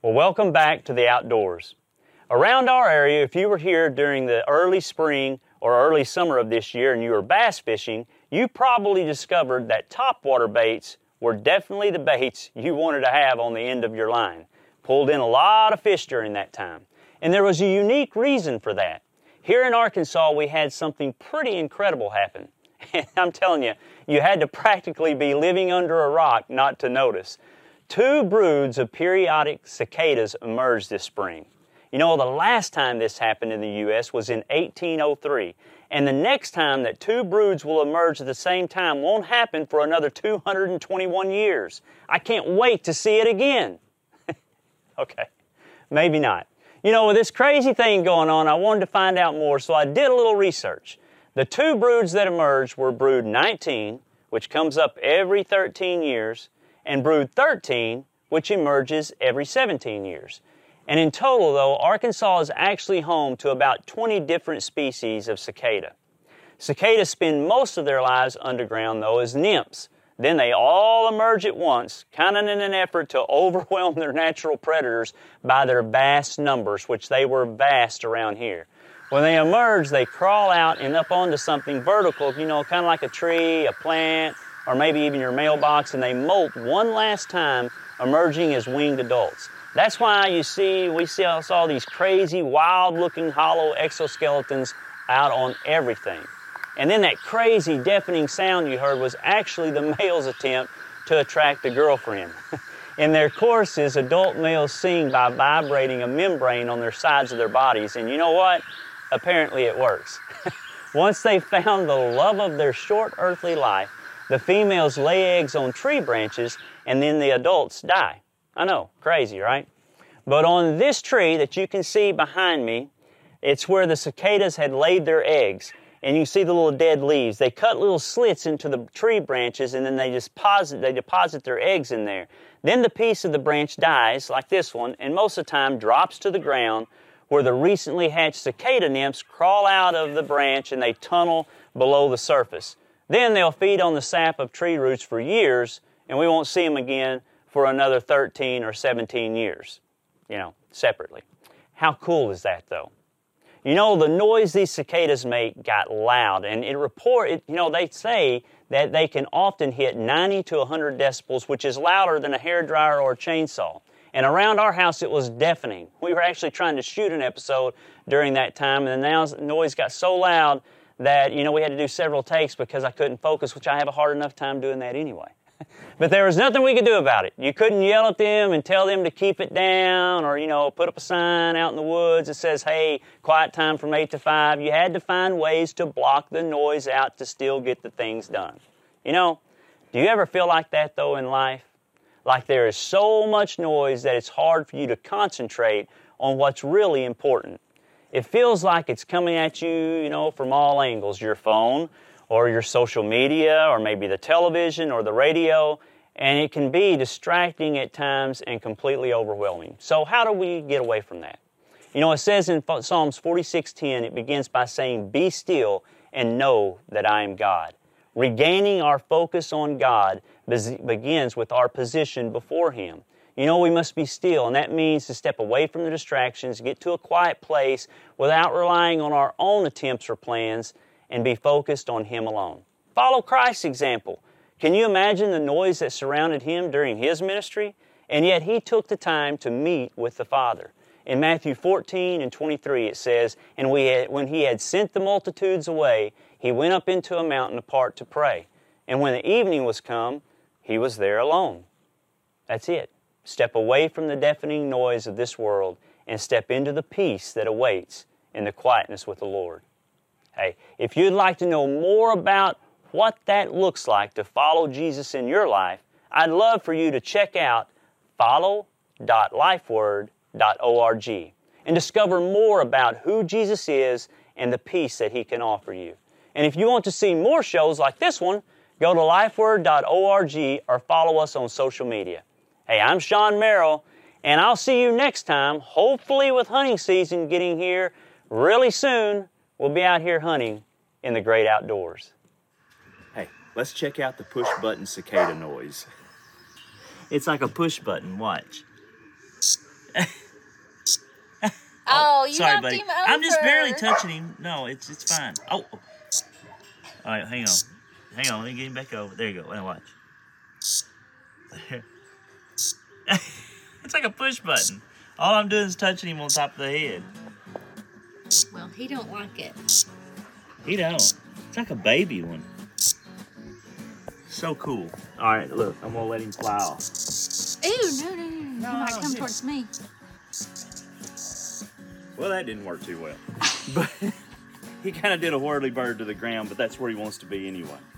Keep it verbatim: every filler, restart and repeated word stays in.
Well, welcome back to the outdoors. Around our area, if you were here during the early spring or early summer of this year and you were bass fishing, you probably discovered that topwater baits were definitely the baits you wanted to have on the end of your line. Pulled in a lot of fish during that time. And there was a unique reason for that. Here in Arkansas, we had something pretty incredible happen. And I'm telling you, you had to practically be living under a rock not to notice. Two broods of periodic cicadas emerged this spring. You know, the last time this happened in the U S was in eighteen oh three, and the next time that two broods will emerge at the same time won't happen for another two hundred twenty-one years. I can't wait to see it again. Okay, maybe not. You know, with this crazy thing going on, I wanted to find out more, so I did a little research. The two broods that emerged were brood nineteen, which comes up every thirteen years, and brood thirteen, which emerges every seventeen years. And in total, though, Arkansas is actually home to about twenty different species of cicada. Cicadas spend most of their lives underground, though, as nymphs. Then they all emerge at once, kind of in an effort to overwhelm their natural predators by their vast numbers, which they were vast around here. When they emerge, they crawl out and up onto something vertical, you know, kind of like a tree, a plant, or maybe even your mailbox, and they molt one last time, emerging as winged adults. That's why you see, we see, saw these crazy, wild-looking hollow exoskeletons out on everything. And then that crazy, deafening sound you heard was actually the male's attempt to attract a girlfriend. In their courses, adult males sing by vibrating a membrane on their sides of their bodies, and you know what? Apparently it works. Once they've found the love of their short earthly life, the females lay eggs on tree branches, and then the adults die. I know, crazy, right? But on this tree that you can see behind me, it's where the cicadas had laid their eggs. And you can see the little dead leaves. They cut little slits into the tree branches, and then they deposit, they deposit their eggs in there. Then the piece of the branch dies, like this one, and most of the time drops to the ground, where the recently hatched cicada nymphs crawl out of the branch and they tunnel below the surface. Then they'll feed on the sap of tree roots for years, and we won't see them again for another thirteen or seventeen years, you know, separately. How cool is that, though? You know, the noise these cicadas make got loud, and it report, it, you know, they say that they can often hit ninety to one hundred decibels, which is louder than a hairdryer or a chainsaw. And around our house, it was deafening. We were actually trying to shoot an episode during that time, and the noise got so loud that, you know, we had to do several takes because I couldn't focus, which I have a hard enough time doing that anyway. But there was nothing we could do about it. You couldn't yell at them and tell them to keep it down, or, you know, put up a sign out in the woods that says, hey, quiet time from eight to five. You had to find ways to block the noise out to still get the things done. You know, do you ever feel like that, though, in life? Like there is so much noise that it's hard for you to concentrate on what's really important. It feels like it's coming at you, you know, from all angles. Your phone, or your social media, or maybe the television or the radio, and it can be distracting at times and completely overwhelming. So how do we get away from that? You know, it says in Psalms forty-six ten, it begins by saying, be still and know that I am God. Regaining our focus on God begins with our position before Him. You know, we must be still, and that means to step away from the distractions, get to a quiet place without relying on our own attempts or plans, and be focused on Him alone. Follow Christ's example. Can you imagine the noise that surrounded Him during His ministry? And yet He took the time to meet with the Father. In Matthew fourteen and twenty-three it says, And we had, when He had sent the multitudes away, He went up into a mountain apart to pray. And when the evening was come, He was there alone. That's it. Step away from the deafening noise of this world and step into the peace that awaits in the quietness with the Lord. Hey, if you'd like to know more about what that looks like to follow Jesus in your life, I'd love for you to check out follow dot lifeword dot org and discover more about who Jesus is and the peace that He can offer you. And if you want to see more shows like this one, go to lifeword dot org or follow us on social media. Hey, I'm Sean Merrill, and I'll see you next time, hopefully with hunting season getting here really soon. We'll be out here hunting in the great outdoors. Hey, let's check out the push button cicada noise. It's like a push button, watch. Oh, you Sorry, knocked buddy. him over. I'm just barely touching him. No, it's it's fine. Oh. All right, hang on. Hang on, let me get him back over. There you go. Now watch. There. It's like a push button. All I'm doing is touching him on top of the head. Well, he don't like it. He don't. It's like a baby one. So cool. All right, look, I'm gonna let him fly off. Ew, no, no, no, no. No, He might no, come yeah. towards me. Well, that didn't work too well. But he kind of did a whirly bird to the ground, but that's where he wants to be anyway.